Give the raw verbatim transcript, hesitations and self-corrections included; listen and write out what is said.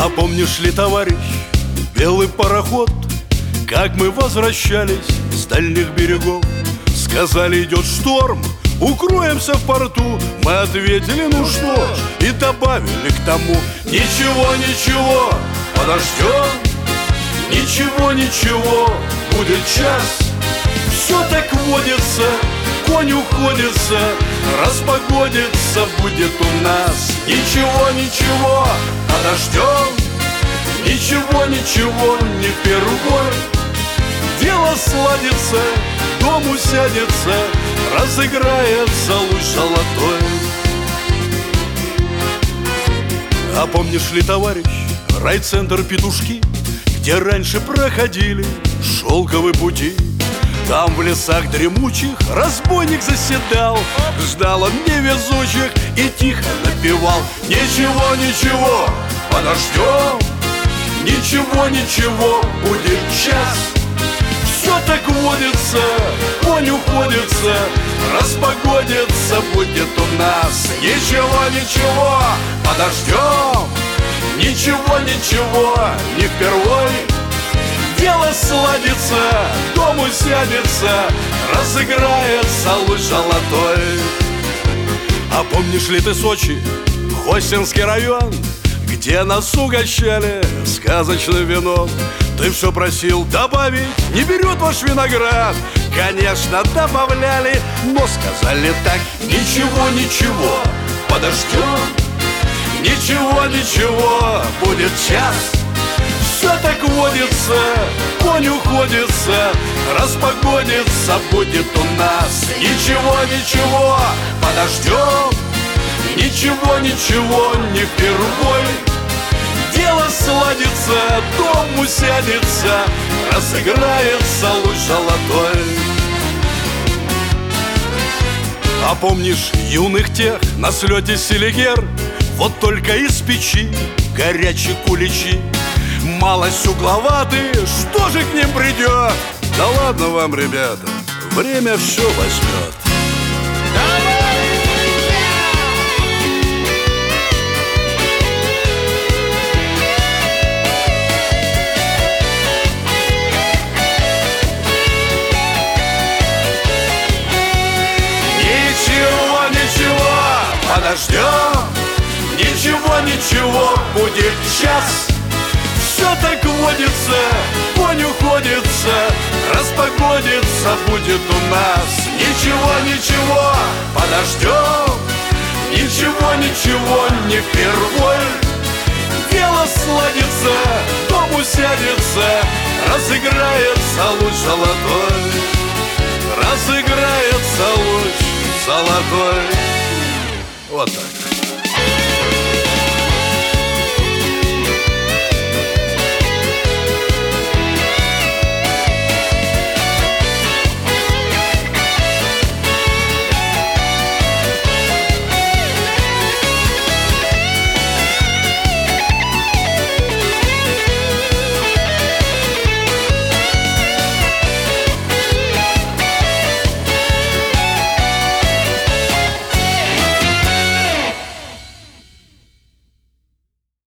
А помнишь ли, товарищ, белый пароход, как мы возвращались с дальних берегов? Сказали, идет шторм, укроемся в порту. Мы ответили, ну что ж, и добавили к тому: ничего, ничего, подождем. Ничего, ничего, будет час. Все так водится, конь уходится, распогодится будет у нас. Ничего, ничего, подождем. Ничего, ничего, не впервой. Дело сладится, дом усядется, разыграется луч золотой. А помнишь ли, товарищ, райцентр Петушки, где раньше проходили шелковые пути? Там в лесах дремучих разбойник заседал, ждал он невезучих и тихо напевал: ничего, ничего, подождем. Ничего, ничего, будет час. Все так водится, конь уходится, распогодится будет у нас. Ничего, ничего, подождем. Ничего, ничего, не впервой. Дело сладится, дом усядется, разыграется луч золотой. А помнишь ли ты Сочи, Хостинский район, где нас угощали сказочным вином? Ты все просил добавить, не берет ваш виноград. Конечно, добавляли, но сказали так: ничего, ничего, подождем. Ничего, ничего, будет час. Все так водится, конь уходится, распогодится будет у нас. Ничего, ничего, подождем. Ничего, ничего, не впервой. Дело сладится, дом усядется, разыграется луч золотой. А помнишь юных тех на слете Селигер? Вот только из печи горячие куличи, малость угловатые, что же к ним придет? Да ладно вам, ребята, время все возьмет. Ничего, ничего, подождем. Ничего, ничего, будет час. Все так водится, конь уходится, распогодится будет у нас. Ничего, ничего, подождем. Ничего, ничего, не впервой. Дело сладится, дом усядется, разыграется луч золотой. Разыграется луч золотой. Вот так.